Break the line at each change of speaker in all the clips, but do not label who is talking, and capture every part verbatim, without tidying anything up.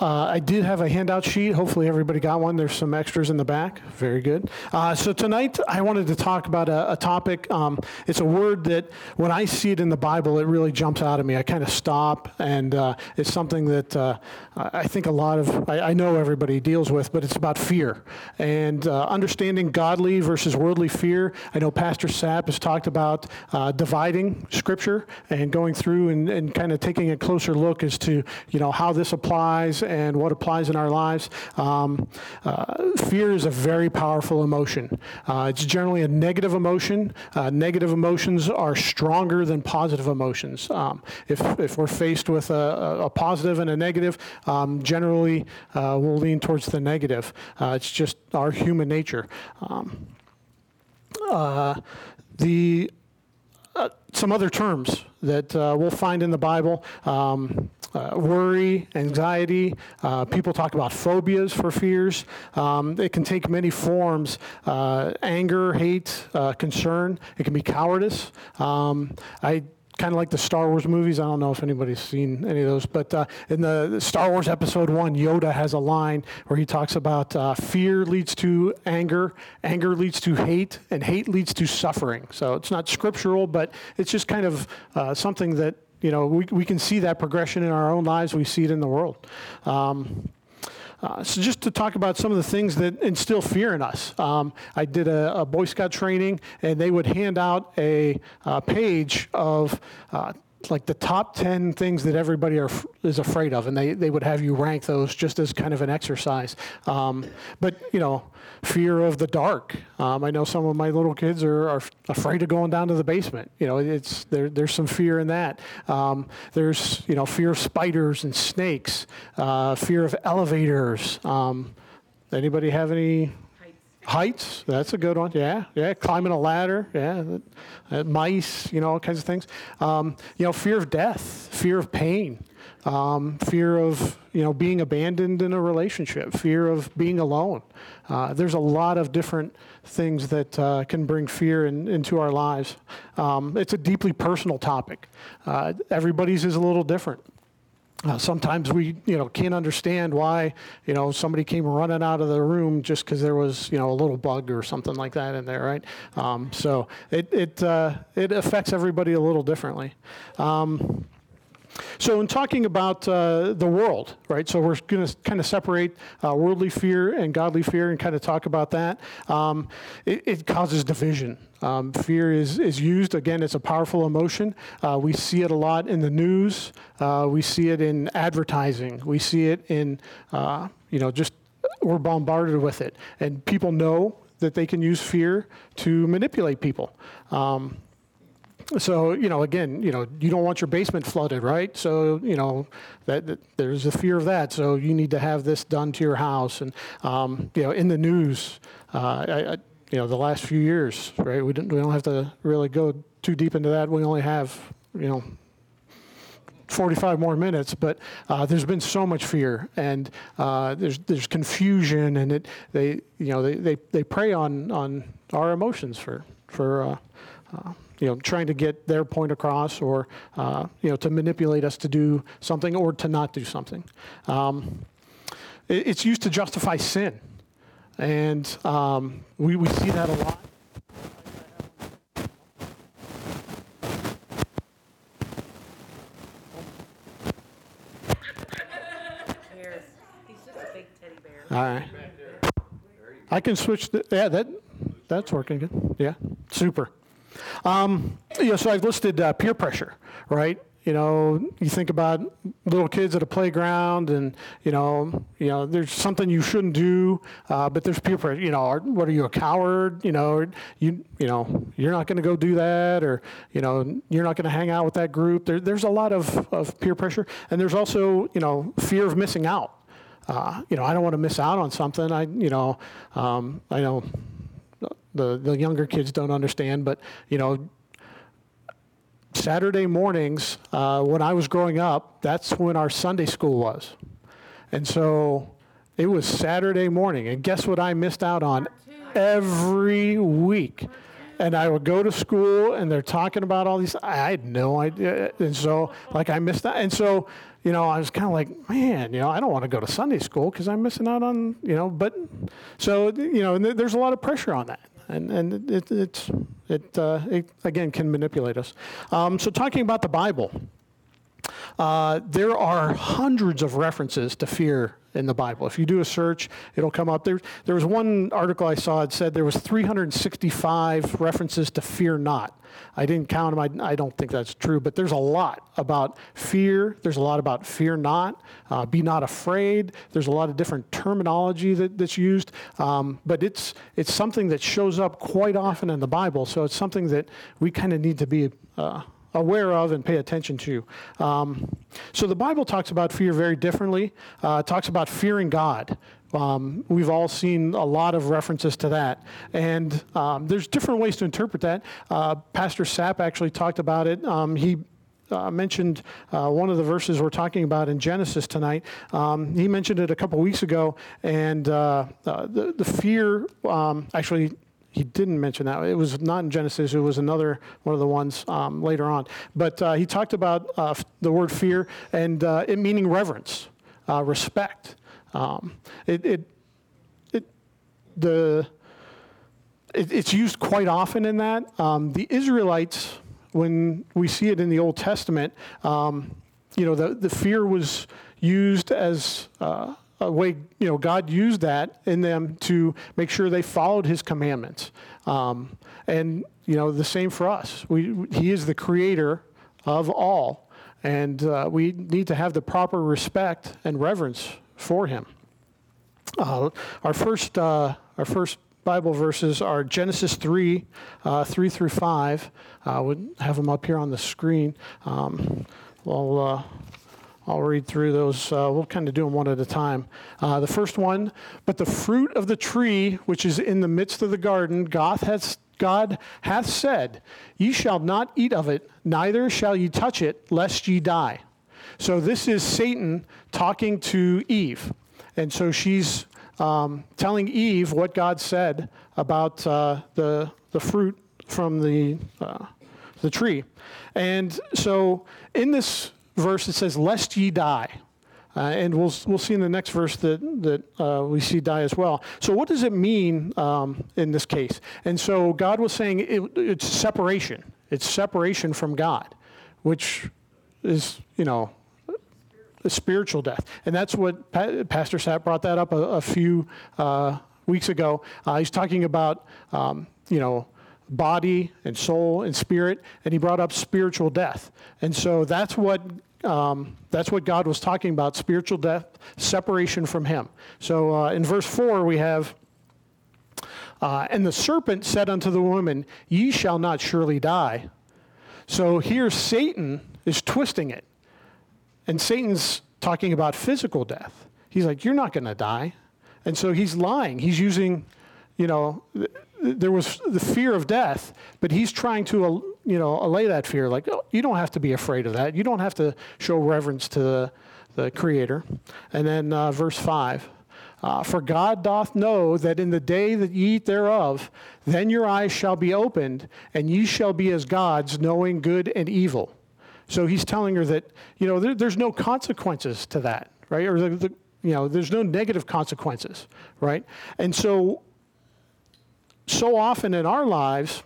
Uh, I did have a handout sheet. Hopefully everybody got one. There's some extras in the back. Very good. Uh, so tonight I wanted to talk about a, a topic. Um, it's a word that when I see it in the Bible, it really jumps out at me. I kind of stop, and uh, it's something that uh, I think a lot of, I, I know everybody deals with, but it's about fear. And uh, understanding godly versus worldly fear. I know Pastor Sapp has talked about uh, dividing Scripture and going through and, and kind of taking a closer look as to, you know, how this applies and what applies in our lives. Um, uh, fear is a very powerful emotion. Uh, it's generally a negative emotion. Uh, negative emotions are stronger than positive emotions. Um, if, if we're faced with a, a positive and a negative, um, generally uh, we'll lean towards the negative. Uh, it's just our human nature. Um, uh, the uh, some other terms that uh, we'll find in the Bible. Um, Uh, worry, anxiety. Uh, people talk about phobias for fears. Um, it can take many forms. Uh, anger, hate, uh, concern. It can be cowardice. Um, I kind of like the Star Wars movies. I don't know if anybody's seen any of those, but uh, in the, the Star Wars Episode one, Yoda has a line where he talks about uh, fear leads to anger, anger leads to hate, and hate leads to suffering. So it's not scriptural, but it's just kind of uh, something that You know, we, we can see that progression in our own lives. We see it in the world. Um, uh, so just to talk about some of the things that instill fear in us. Um, I did a, a Boy Scout training, and they would hand out a, a page of uh, like the top ten things that everybody are, is afraid of, and they, they would have you rank those just as kind of an exercise. Um, but, you know, fear of the dark. Um, I know some of my little kids are, are afraid of going down to the basement. You know, it's there. There's some fear in that. Um, there's, you know, fear of spiders and snakes, uh, fear of elevators. Um, anybody have any? Heights, that's a good one. Yeah, yeah. Climbing a ladder. Yeah, uh, mice. You know, all kinds of things. Um, you know, fear of death, fear of pain, um, fear of you know being abandoned in a relationship, fear of being alone. Uh, there's a lot of different things that uh, can bring fear in, into our lives. Um, it's a deeply personal topic. Uh, everybody's is a little different. Uh, sometimes we, you know, can't understand why, you know, somebody came running out of the room just because there was, you know, a little bug or something like that in there, right? Um, so it it uh, it affects everybody a little differently. Um, So in talking about uh, the world, right, so we're going to kind of separate uh, worldly fear and godly fear and kind of talk about that. Um, it, it causes division. Um, fear is, is used, again, it's a powerful emotion. Uh, we see it a lot in the news. Uh, we see it in advertising. We see it in, uh, you know, just we're bombarded with it. And people know that they can use fear to manipulate people. Um, So, you know, again, you know, you don't want your basement flooded, right? So, you know, that, that there's a fear of that. So you need to have this done to your house. And, um, you know, in the news, uh, I, I, you know, the last few years, right? We don't, we don't have to really go too deep into that. We only have, you know, forty-five more minutes, but uh, there's been so much fear, and uh, there's there's confusion, and it they you know they they, they prey on on our emotions for for. Uh, uh, you know, trying to get their point across, or, uh, you know, to manipulate us to do something or to not do something. Um, it, it's used to justify sin. And um, we, we see that a lot.
He's just a big teddy bear.
All right. I can switch, the, yeah, that that's working good. Yeah, super. Um, you know, so I've listed uh, peer pressure, right? You know, you think about little kids at a playground, and you know, you know, there's something you shouldn't do, uh, but there's peer pressure. You know, are, what are you, a coward? You know, you you know, you're not going to go do that, or you know, you're not going to hang out with that group. There, there's a lot of, of peer pressure, and there's also, you know, fear of missing out. Uh, you know, I don't want to miss out on something. I, you know, um, I know. The, the younger kids don't understand, but, you know, Saturday mornings, uh, when I was growing up, that's when our Sunday school was. And so it was Saturday morning, and guess what I missed out on every week? and I would go to school, and they're talking about all these. I had no idea, and so like I missed that, and so you know I was kind of like, man, you know, I don't want to go to Sunday school because I'm missing out on, you know. But so you know, and there's a lot of pressure on that, and and it it's it, uh, it again can manipulate us. Um, so talking about the Bible. Uh, there are hundreds of references to fear in the Bible. If you do a search, it'll come up. There, there was one article I saw that said there was three hundred sixty-five references to fear not. I didn't count them. I, I don't think that's true, but there's a lot about fear. There's a lot about fear not, uh, be not afraid. There's a lot of different terminology that, that's used, um, but it's it's something that shows up quite often in the Bible, so it's something that we kind of need to be uh, aware of and pay attention to. Um, so the Bible talks about fear very differently. Uh, it talks about fearing God. Um, we've all seen a lot of references to that. And um, there's different ways to interpret that. Uh, Pastor Sapp actually talked about it. Um, he Uh, mentioned uh, one of the verses we're talking about in Genesis tonight. Um, he mentioned it a couple weeks ago, and uh, uh, the, the fear, um, actually, he didn't mention that. It was not in Genesis. It was another one of the ones um, later on. But uh, he talked about uh, the word fear and uh, it meaning reverence, uh, respect. Um, it, it, it, the, it, it's used quite often in that. Um, the Israelites, when we see it in the Old Testament, um, you know, the, the fear was used as uh, a way, you know, God used that in them to make sure they followed his commandments. Um, and, you know, the same for us. We, he is the creator of all, and uh, we need to have the proper respect and reverence for him. Uh, our first, uh, our first Bible verses are Genesis three, uh, three through five. I uh, would have them up here on the screen. Um, well, uh, I'll read through those. Uh, we'll kind of do them one at a time. Uh, the first one, but the fruit of the tree which is in the midst of the garden, God hath, God hath said, ye shall not eat of it, neither shall ye touch it, lest ye die. So this is Satan talking to Eve. And so she's um, telling Eve what God said about uh, the the fruit from the uh, the tree. And so in this verse it says, "Lest ye die," uh, and we'll we'll see in the next verse that that uh, we see die as well. So what does it mean um, in this case? And so God was saying it, it's separation. It's separation from God, which is, you know, a spiritual death. And that's what pa- Pastor Sapp brought that up a, a few uh, weeks ago. Uh, he's talking about, um, you know, body and soul and spirit, and he brought up spiritual death. And so that's what um, that's what God was talking about, spiritual death, separation from him. So uh, in verse four we have, uh, and the serpent said unto the woman, ye shall not surely die. So here Satan is twisting it. And Satan's talking about physical death. He's like, you're not going to die. And so he's lying. He's using, you know, th- there was the fear of death, but he's trying to, you know, allay that fear. Like, oh, you don't have to be afraid of that. You don't have to show reverence to the, the Creator. And then uh, verse five, uh, for God doth know that in the day that ye eat thereof, then your eyes shall be opened, and ye shall be as gods, knowing good and evil. So he's telling her that, you know, there, there's no consequences to that, right? Or, the, the, you know, there's no negative consequences, right? And so, so often in our lives,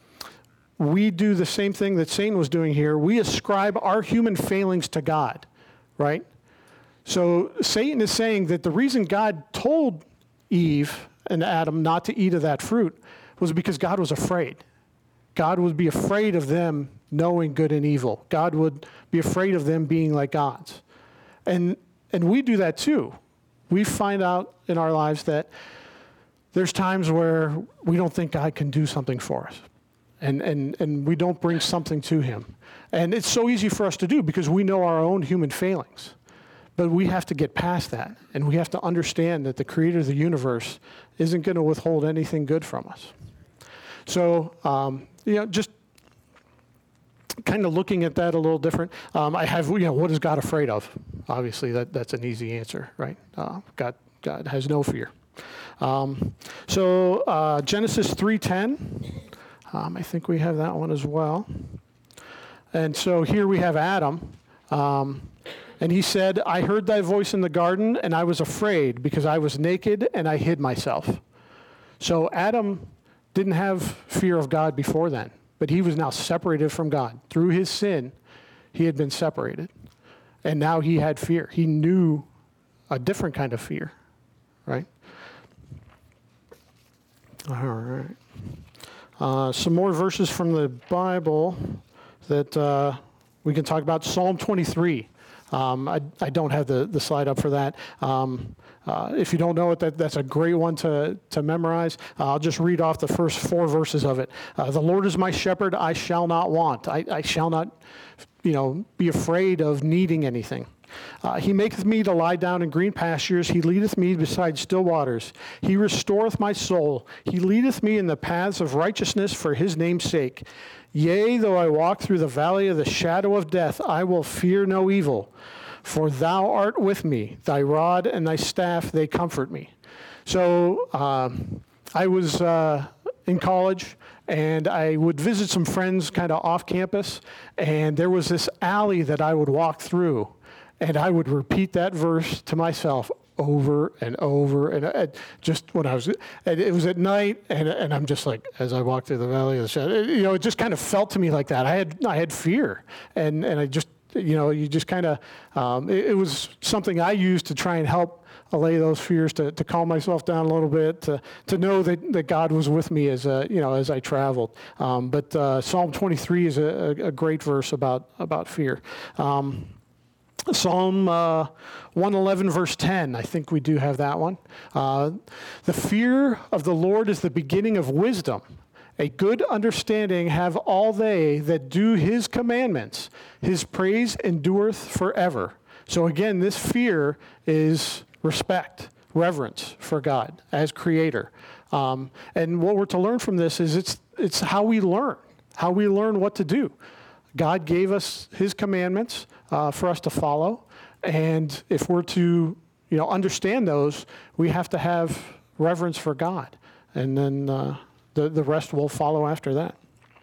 we do the same thing that Satan was doing here. We ascribe our human failings to God, right? So Satan is saying that the reason God told Eve and Adam not to eat of that fruit was because God was afraid. God would be afraid of them knowing good and evil. God would be afraid of them being like gods. And and we do that too. We find out in our lives that there's times where we don't think God can do something for us. And and and we don't bring something to him. And it's so easy for us to do because we know our own human failings. But we have to get past that. And we have to understand that the creator of the universe isn't going to withhold anything good from us. So, um, you know, just kind of looking at that a little different. Um, I have, you know, what is God afraid of? Obviously, that, that's an easy answer, right? Uh, God, God has no fear. Um, so uh, Genesis three ten, Um, I think we have that one as well. And so here we have Adam. Um, and he said, I heard thy voice in the garden, and I was afraid because I was naked and I hid myself. So Adam didn't have fear of God before then, but he was now separated from God. Through his sin, he had been separated. And now he had fear. He knew a different kind of fear, right? All right. Uh, some more verses from the Bible that uh, we can talk about. Psalm twenty-three. Um, I, I don't have the, the slide up for that. Um, uh, if you don't know it, that, that's a great one to, to memorize. Uh, I'll just read off the first four verses of it. Uh, the Lord is my shepherd, I shall not want. I, I shall not, you know, be afraid of needing anything. Uh, he maketh me to lie down in green pastures. He leadeth me beside still waters. He restoreth my soul. He leadeth me in the paths of righteousness for his name's sake. Yea, though I walk through the valley of the shadow of death, I will fear no evil. For thou art with me. Thy rod and thy staff, they comfort me. So um, I was uh, in college, and I would visit some friends kind of off campus, and there was this alley that I would walk through. And I would repeat that verse to myself over and over, and uh, just when I was, and it was at night, and and I'm just like, as I walked through the valley of the shadow, you know, it just kind of felt to me like that. I had I had fear, and and I just, you know, you just kind of, um, it, it was something I used to try and help allay those fears, to, to calm myself down a little bit, to to know that, that God was with me as a, you know, as I traveled. Um, but uh, Psalm twenty-three is a, a great verse about about fear. Um, Psalm uh, one eleven, verse ten, I think we do have that one. Uh, the fear of the Lord is the beginning of wisdom. A good understanding have all they that do his commandments. His praise endureth forever. So again, this fear is respect, reverence for God as creator. Um, and what we're to learn from this is it's it's how we learn, how we learn what to do. God gave us his commandments uh, for us to follow, and if we're to, you know, understand those, we have to have reverence for God, and then uh, the the rest will follow after that.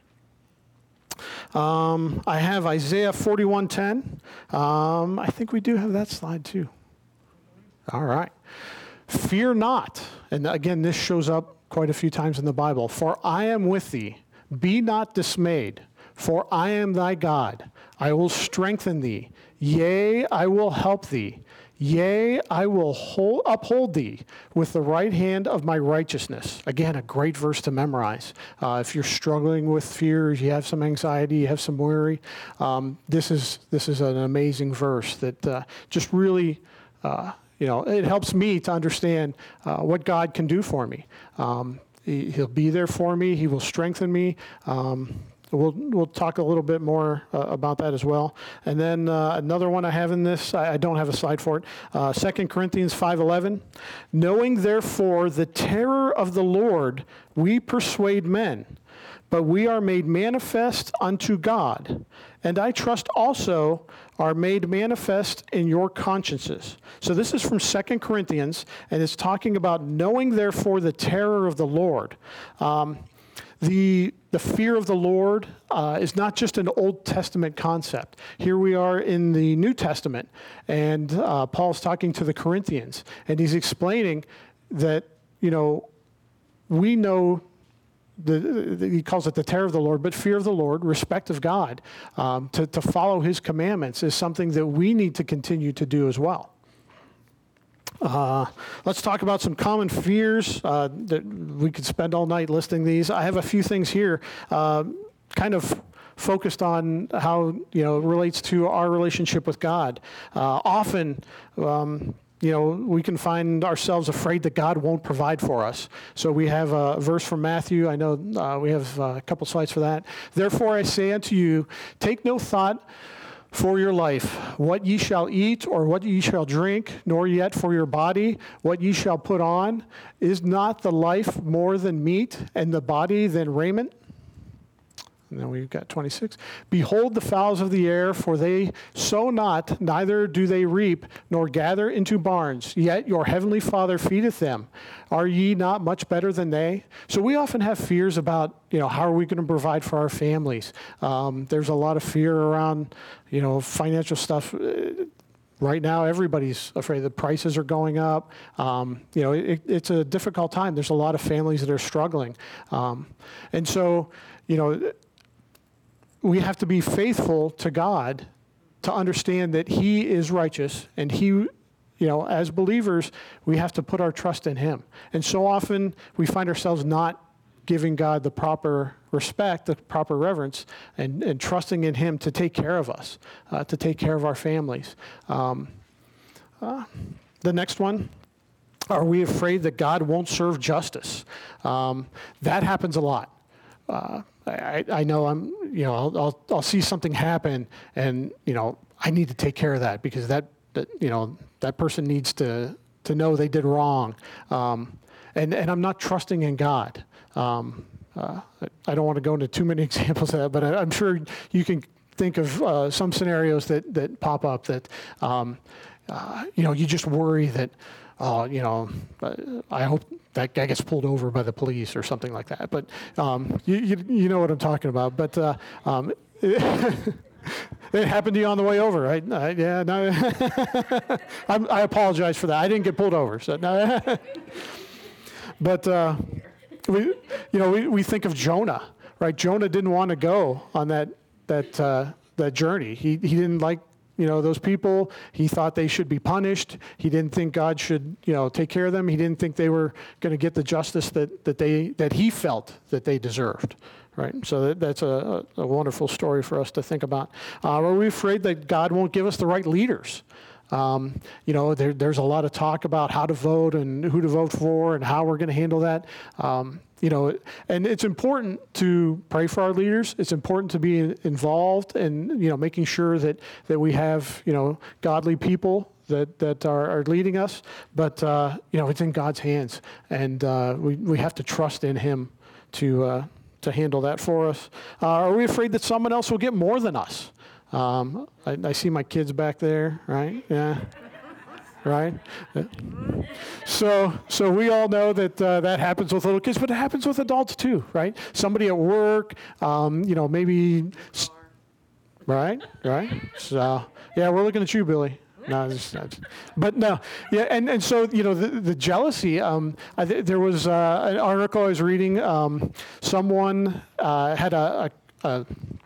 Um, I have Isaiah forty-one ten. Um, I think we do have that slide too. All right. Fear not, and again, this shows up quite a few times in the Bible. For I am with thee. Be not dismayed. For I am thy God. I will strengthen thee. Yea, I will help thee. Yea, I will hold, uphold thee with the right hand of my righteousness. Again, a great verse to memorize. Uh, if you're struggling with fears, you have some anxiety, you have some worry, um, this is this is an amazing verse that uh, just really, uh, you know, it helps me to understand uh, what God can do for me. Um, he, he'll be there for me. He will strengthen me. Um, We'll we'll talk a little bit more uh, about that as well. And then uh, another one I have in this, I, I don't have a slide for it, uh, Second Corinthians five eleven. Knowing therefore the terror of the Lord, we persuade men, but we are made manifest unto God. And I trust also are made manifest in your consciences. So this is from Second Corinthians, and it's talking about knowing therefore the terror of the Lord. Um, The the fear of the Lord uh, is not just an Old Testament concept. Here we are in the New Testament, and uh, Paul's talking to the Corinthians, and he's explaining that, you know, we know, the, the he calls it the terror of the Lord, but fear of the Lord, respect of God, um, to, to follow his commandments is something that we need to continue to do as well. Uh, let's talk about some common fears uh, that we could spend all night listing these. I have a few things here, uh, kind of focused on how, you know, it relates to our relationship with God. Uh, often, um, you know, we can find ourselves afraid that God won't provide for us. So we have a verse from Matthew. I know uh, we have a couple slides for that. Therefore I say unto you, take no thought for your life, what ye shall eat or what ye shall drink, nor yet for your body, what ye shall put on. Is not the life more than meat, and the body than raiment? And then we've got twenty-six. Behold the fowls of the air, for they sow not, neither do they reap, nor gather into barns, yet your heavenly Father feedeth them. Are ye not much better than they? So we often have fears about, you know, how are we going to provide for our families? Um, there's a lot of fear around, you know, financial stuff. Right now, everybody's afraid the prices are going up. Um, you know, it, it's a difficult time. There's a lot of families that are struggling. Um, and so, you know, we have to be faithful to God to understand that He is righteous, and He, you know, as believers, we have to put our trust in Him. And so often we find ourselves not giving God the proper respect, the proper reverence, and, and trusting in Him to take care of us, uh, to take care of our families. Um, uh, the next one, are we afraid that God won't serve justice? Um, that happens a lot. Uh, I, I know I'm, you know, I'll, I'll, I'll see something happen, and, you know, I need to take care of that because that, that you know, that person needs to, to know they did wrong. Um, and, and I'm not trusting in God. Um, uh, I don't want to go into too many examples of that, but I, I'm sure you can think of uh, some scenarios that, that pop up that, um, uh, you know, you just worry that, uh, you know, I hope that guy gets pulled over by the police or something like that. But um, you, you, you know what I'm talking about. But uh, um, it, it happened to you on the way over, right? Uh, yeah, no. I'm, I apologize for that. I didn't get pulled over. So no. But uh, we, you know, we, we think of Jonah, right? Jonah didn't want to go on that that uh, that journey. He he didn't like, you know, those people. He thought they should be punished. He didn't think God should, you know, take care of them. He didn't think they were going to get the justice that, that they that he felt that they deserved, right? So that, that's a, a wonderful story for us to think about. Uh, are we afraid that God won't give us the right leaders? Um, you know, there, there's a lot of talk about how to vote and who to vote for and how we're going to handle that. Um, you know, and it's important to pray for our leaders. It's important to be involved and, you know, making sure that, that we have, you know, godly people that, that are, are leading us. But, uh, you know, it's in God's hands, and uh, we, we have to trust in Him to, uh, to handle that for us. Uh, are we afraid that someone else will get more than us? Um, I, I see my kids back there, right? Yeah, right. So, so we all know that uh, that happens with little kids, but it happens with adults too, right? Somebody at work, um, you know, maybe, right, right. So, yeah, we're looking at you, Billy. No, it's not. But no, yeah, and, and so, you know, the, the jealousy, um, I th- there was uh, an article I was reading, um, someone uh, had a, a, a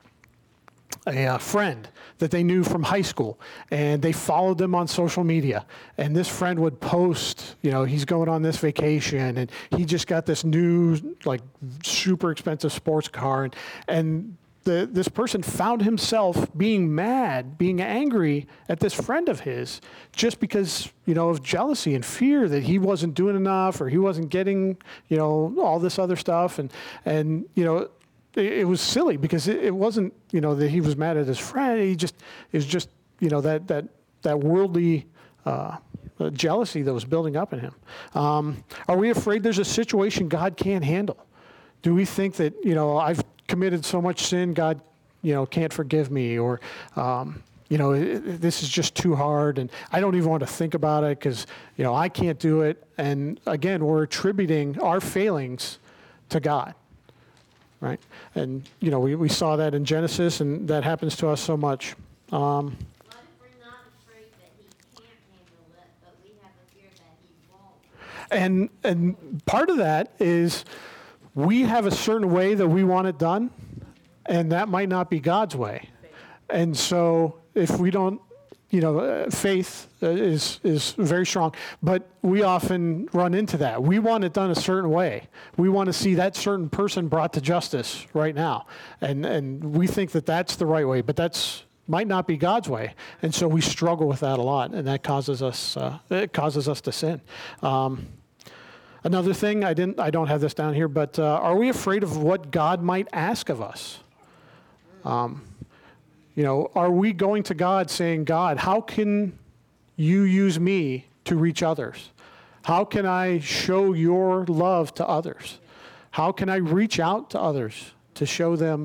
A, a friend that they knew from high school, and they followed them on social media. And this friend would post, you know, he's going on this vacation, and he just got this new, like, super expensive sports car. And, and the, this person found himself being mad, being angry at this friend of his just because, you know, of jealousy and fear that he wasn't doing enough or he wasn't getting, you know, all this other stuff. And, and you know, it was silly because it, it wasn't, you know, that he was mad at his friend. He just, it was just, you know, that that that worldly uh, jealousy that was building up in him. Um, are we afraid there's a situation God can't handle? Do we think that, you know, I've committed so much sin, God, you know, can't forgive me, or, um, you know, it, this is just too hard, and I don't even want to think about it because, you know, I can't do it. And again, we're attributing our failings to God. Right, and you know we, we saw that in Genesis, and that happens to us so much. Um,
What if we're not afraid that He can't handle it, but we have a fear that He won't?
and and part of that is we have a certain way that we want it done, and that might not be God's way. And so if we don't, you know, uh, faith uh, is is very strong, but we often run into that. We want it done a certain way. We want to see that certain person brought to justice right now, and and we think that that's the right way, but that's might not be God's way, and so we struggle with that a lot, and that causes us uh, it causes us to sin. Um, another thing, I didn't, I don't have this down here, but uh, are we afraid of what God might ask of us? Um, You know, are we going to God saying, God, how can you use me to reach others? How can I show your love to others? How can I reach out to others to show them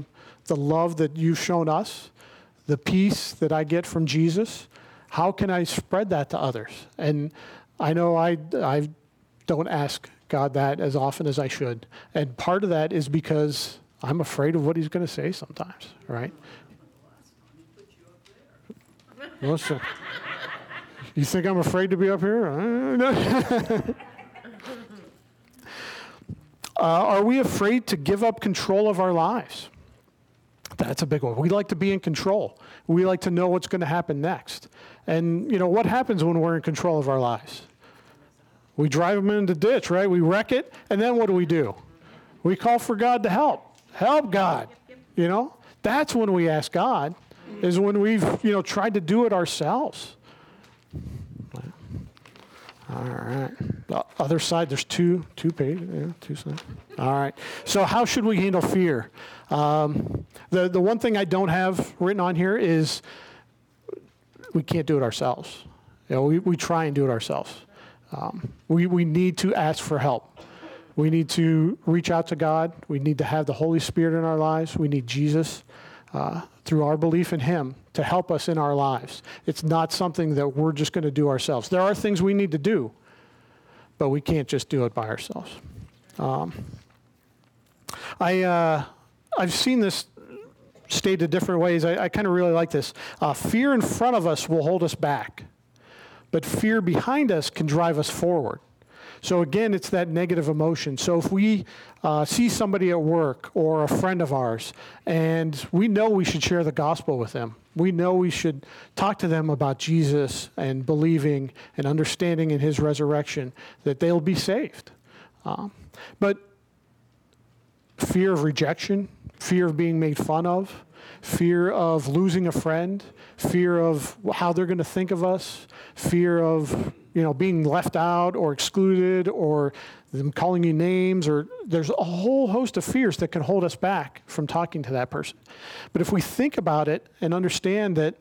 the love that you've shown us, the peace that I get from Jesus, how can I spread that to others? And I know I, I don't ask God that as often as I should. And part of that is because I'm afraid of what he's going to say sometimes, right? Listen, you think I'm afraid to be up here? uh, are we afraid to give up control of our lives? That's a big one. We like to be in control. We like to know what's going to happen next. And, you know, what happens when we're in control of our lives? We drive them into the ditch, right? We wreck it, and then what do we do? We call for God to help. Help, God. You know? That's when we ask God, is when we've, you know, tried to do it ourselves. All right. The other side, there's two, two pages, yeah, two sides. All right. So how should we handle fear? Um, the, the one thing I don't have written on here is we can't do it ourselves. You know, we, we try and do it ourselves. Um, we, we need to ask for help. We need to reach out to God. We need to have the Holy Spirit in our lives. We need Jesus uh, through our belief in him to help us in our lives. It's not something that we're just going to do ourselves. There are things we need to do, but we can't just do it by ourselves. Um, I, uh, I've seen this stated different ways. I, I kind of really like this. Uh, fear in front of us will hold us back, but fear behind us can drive us forward. So again, it's that negative emotion. So if we uh, see somebody at work or a friend of ours, and we know we should share the gospel with them, we know we should talk to them about Jesus and believing and understanding in his resurrection, that they'll be saved. Um, but fear of rejection, fear of being made fun of, fear of losing a friend, fear of how they're going to think of us, fear of, you know, being left out or excluded, or them calling you names, or there's a whole host of fears that can hold us back from talking to that person. But if we think about it and understand that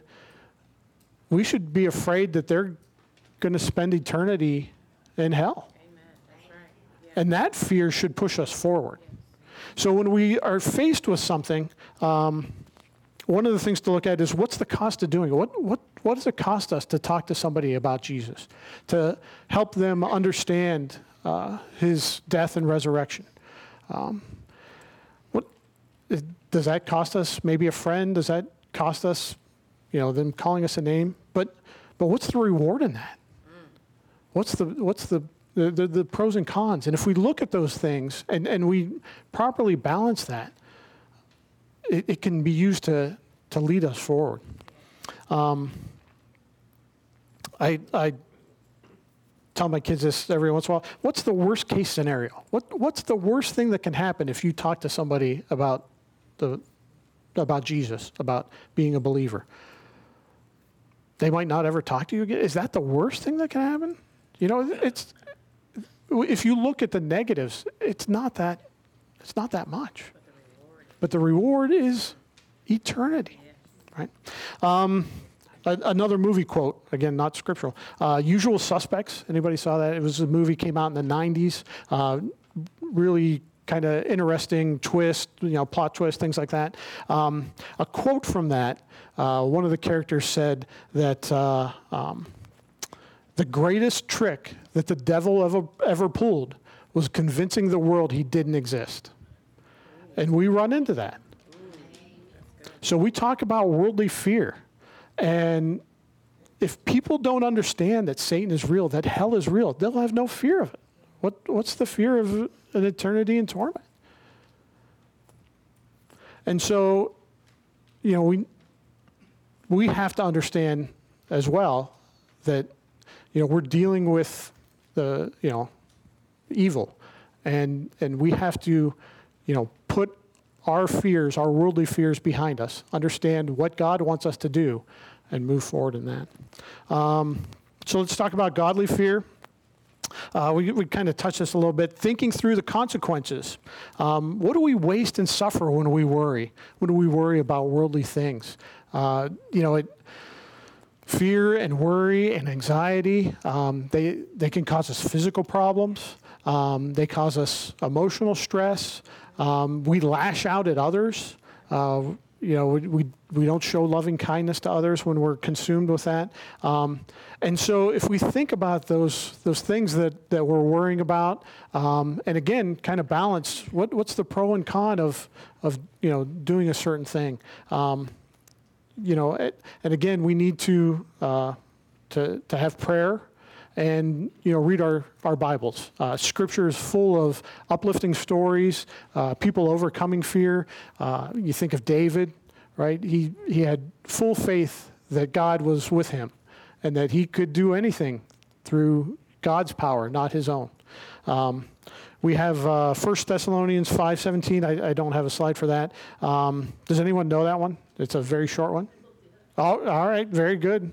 we should be afraid that they're going to spend eternity in hell.
Amen. That's right. Yeah.
And that fear should push us forward. So when we are faced with something, um, one of the things to look at is, what's the cost of doing it? What, what, what does it cost us to talk to somebody about Jesus, to help them understand uh, his death and resurrection? Um, what is, does that cost us maybe a friend? Does that cost us, you know, them calling us a name? But but what's the reward in that? What's the what's the the, the the pros and cons? And if we look at those things and, and we properly balance that, It, it can be used to, to lead us forward. Um, I, I tell my kids this every once in a while. What's the worst case scenario? What, what's the worst thing that can happen if you talk to somebody about the about Jesus, about being a believer? They might not ever talk to you again. Is that the worst thing that can happen? You know, it's if you look at the negatives, it's not that it's not that much. But the reward is eternity, right? Um, a, another movie quote, again, not scriptural. Uh, Usual Suspects. Anybody saw that? It was a movie, came out in the nineties. Uh, really kind of interesting twist, you know, plot twist, things like that. Um, a quote from that, uh, one of the characters said that uh, um, the greatest trick that the devil ever, ever pulled was convincing the world he didn't exist. And we run into that. So we talk about worldly fear. And if people don't understand that Satan is real, that hell is real, they'll have no fear of it. What, what's the fear of an eternity in torment? And so, you know, we we have to understand as well that, you know, we're dealing with the, you know, evil. And and we have to, you know, put our fears, our worldly fears behind us, understand what God wants us to do, and move forward in that. Um, so let's talk about godly fear. Uh, we we kind of touched this a little bit. Thinking through the consequences. Um, what do we waste and suffer when we worry? When we worry about worldly things? Uh, you know, it, fear and worry and anxiety, um, they, they can cause us physical problems. Um, they cause us emotional stress. Um, we lash out at others. Uh, you know, we, we we don't show loving kindness to others when we're consumed with that. Um, and so if we think about those those things that, that we're worrying about, um, and again, kind of balance, what what's the pro and con of, of you know, doing a certain thing? Um, you know, it, and again, we need to uh, to to have prayer and, you know, read our, our Bibles. Uh, scripture is full of uplifting stories, uh, people overcoming fear. Uh, you think of David, right? He, he had full faith that God was with him and that he could do anything through God's power, not his own. Um, we have uh, First Thessalonians five seventeen. I, I don't have a slide for that. Um, does anyone know that one? It's a very short one. Oh, all right, very good.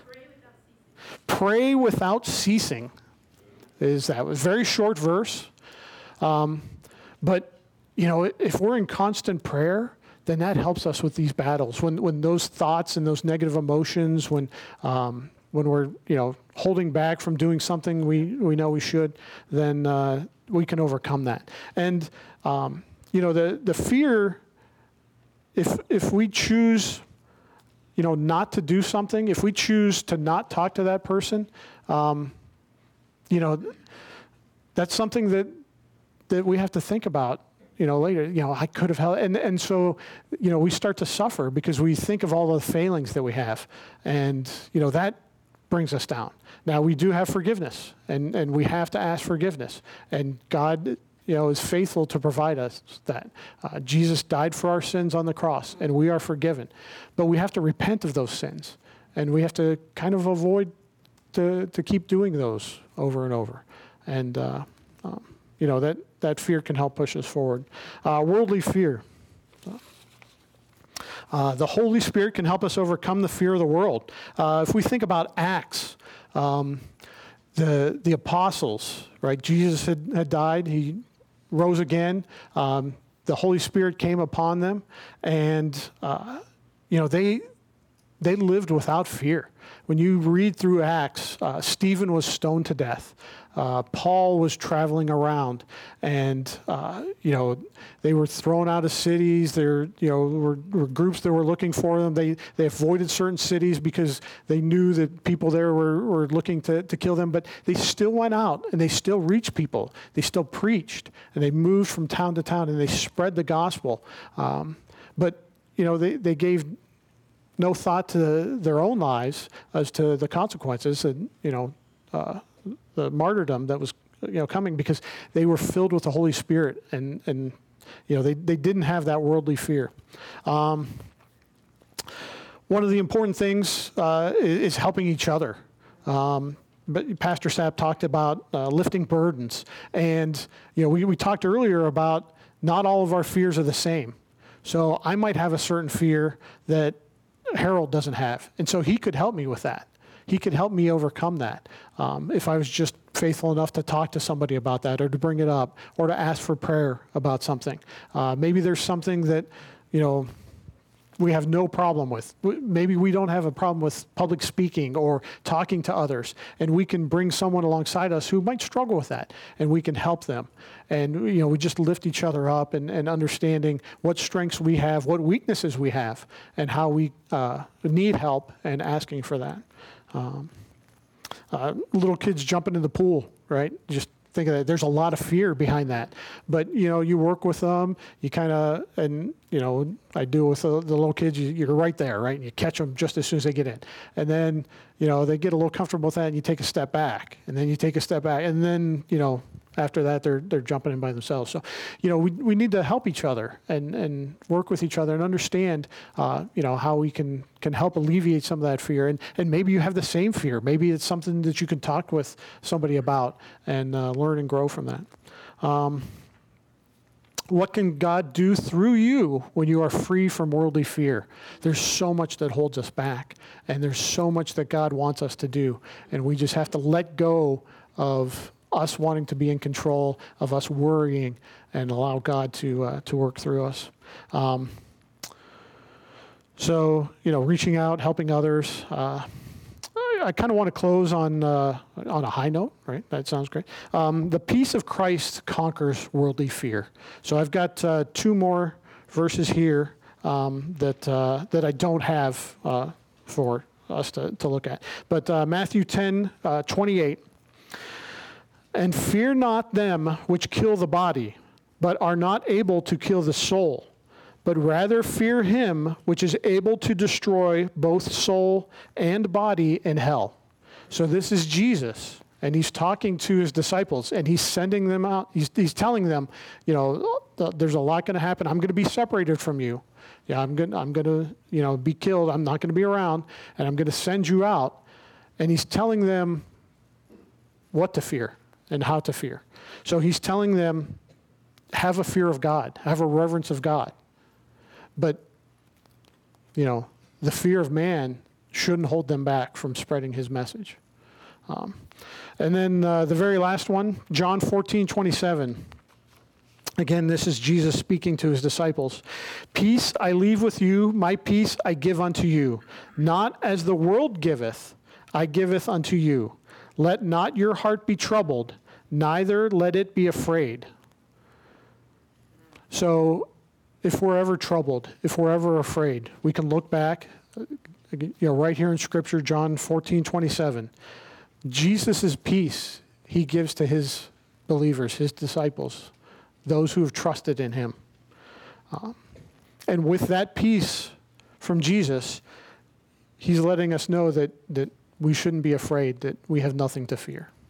Pray without ceasing is that was a very short verse. Um, but, you know, if we're in constant prayer, then that helps us with these battles. When when those thoughts and those negative emotions, when um, when we're, you know, holding back from doing something we, we know we should, then uh, we can overcome that. And, um, you know, the, the fear, if if we choose, you know, not to do something, if we choose to not talk to that person, um, you know, that's something that that we have to think about, you know, later. You know, I could have helped. And, and so, you know, we start to suffer because we think of all the failings that we have. And, you know, that brings us down. Now, we do have forgiveness, and, and we have to ask forgiveness. And God, you know, is faithful to provide us that. Uh, Jesus died for our sins on the cross, and we are forgiven. But we have to repent of those sins, and we have to kind of avoid to, to keep doing those over and over. And, uh, um, you know, that, that fear can help push us forward. Uh, worldly fear. Uh, the Holy Spirit can help us overcome the fear of the world. Uh, if we think about Acts, um, the the apostles, right? Jesus had, had died. He rose again. Um, the Holy Spirit came upon them, and uh, you know they they lived without fear. When you read through Acts, uh, Stephen was stoned to death. Uh, Paul was traveling around, and uh, you know they were thrown out of cities. There, you know, were, were groups that were looking for them. They they avoided certain cities because they knew that people there were, were looking to, to kill them. But they still went out and they still reached people. They still preached, and they moved from town to town and they spread the gospel. Um, but you know they they gave no thought to their own lives as to the consequences, and you know. Uh, the martyrdom that was, you know, coming, because they were filled with the Holy Spirit, and, and you know, they, they didn't have that worldly fear. Um, one of the important things uh, is, is helping each other. Um, but Pastor Sapp talked about uh, lifting burdens, and you know, we, we talked earlier about not all of our fears are the same. So I might have a certain fear that Harold doesn't have, and so he could help me with that. He could help me overcome that um, if I was just faithful enough to talk to somebody about that, or to bring it up, or to ask for prayer about something. Uh, maybe there's something that, you know, we have no problem with. Maybe we don't have a problem with public speaking or talking to others, and we can bring someone alongside us who might struggle with that, and we can help them. And you know, we just lift each other up, and, and understanding what strengths we have, what weaknesses we have, and how we uh, need help, and asking for that. Um, uh, little kids jumping in the pool, right? Just think of that. There's a lot of fear behind that. But, you know, you work with them, you kind of, and, you know, I do with the, the little kids, you, you're right there, right? And you catch them just as soon as they get in. And then, you know, they get a little comfortable with that, and you take a step back. And then you take a step back. And then, you know, after that, they're they're jumping in by themselves. So, you know, we we need to help each other and, and work with each other and understand, uh, you know, how we can, can help alleviate some of that fear. And and maybe you have the same fear. Maybe it's something that you can talk with somebody about and uh, learn and grow from that. Um, what can God do through you when you are free from worldly fear? There's so much that holds us back, and there's so much that God wants us to do, and we just have to let go of us wanting to be in control, of us worrying, and allow God to uh, to work through us. Um, so, you know, reaching out, helping others. Uh, I, I kind of want to close on uh, on a high note, right? That sounds great. Um, the peace of Christ conquers worldly fear. So I've got uh, two more verses here. um, that uh, that I don't have uh, for us to, to look at. But uh, Matthew ten, uh, twenty-eight. And fear not them which kill the body, but are not able to kill the soul, but rather fear him which is able to destroy both soul and body in hell. So this is Jesus, and he's talking to his disciples, and he's sending them out. He's, he's telling them, you know, there's a lot going to happen. I'm going to be separated from you. Yeah, I'm going I'm going to, you know, be killed. I'm not going to be around, and I'm going to send you out. And he's telling them what to fear and how to fear. So he's telling them, have a fear of God, have a reverence of God. But, you know, the fear of man shouldn't hold them back from spreading his message. Um, and then uh, the very last one, John fourteen twenty-seven. Again, this is Jesus speaking to his disciples. Peace I leave with you, my peace I give unto you. Not as the world giveth, I giveth unto you. Let not your heart be troubled, neither let it be afraid. So if we're ever troubled, if we're ever afraid, we can look back, you know, right here in Scripture, John fourteen twenty-seven. Jesus' peace he gives to his believers, his disciples, those who have trusted in him. Uh, and with that peace from Jesus, he's letting us know that, that we shouldn't be afraid, that we have nothing to fear.